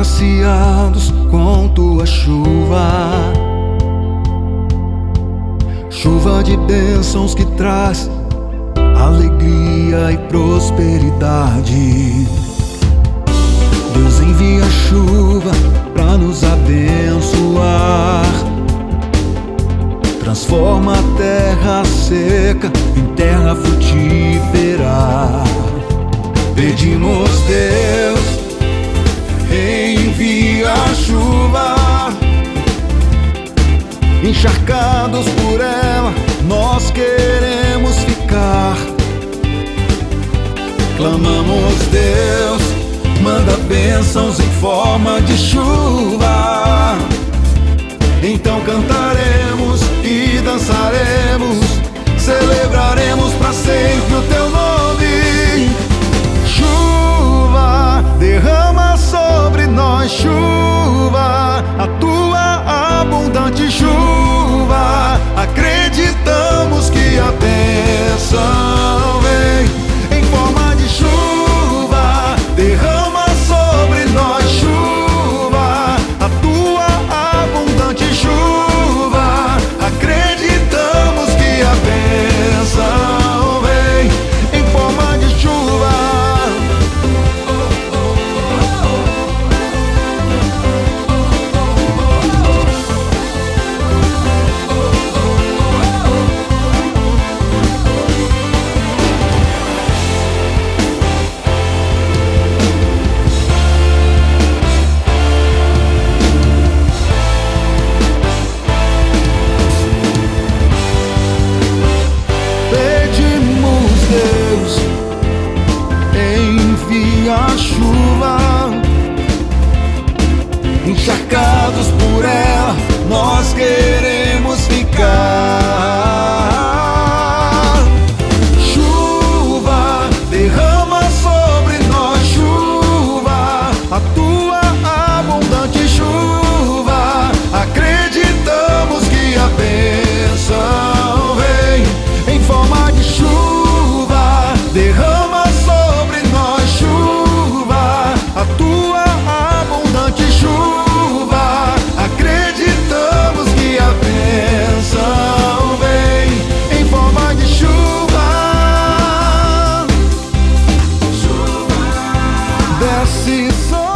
agraciados com tua chuva, chuva de bênçãos que traz alegria e prosperidade. Deus envia chuva para nos abençoar, transforma a terra seca em terra frutífera. Pedimos, Deus, envia chuva, encharcados por ela nós queremos ficar. Clamamos, Deus, manda bênçãos em forma de chuva. Então cantaremos e dançaremos, celebraremos para sempre o teu nome. Chuva, derrama sobre nós, chuva, a tua abundante chuva. Acreditamos que a bênção vem em forma de chuva. Derrama sobre nós, chuva, a tua abundante chuva. Acreditamos que a bênção vem em forma de chuva. A chuva, encharcados por ela nós queremos ficar. Chuva, derrama sobre nós, chuva, a tua abundante chuva. Acreditamos que a bênção vem em forma de chuva. Derrama sobre nós, chuva, a tua abundante chuva. Acreditamos que a bênção vem em forma de chuva. Desce sobre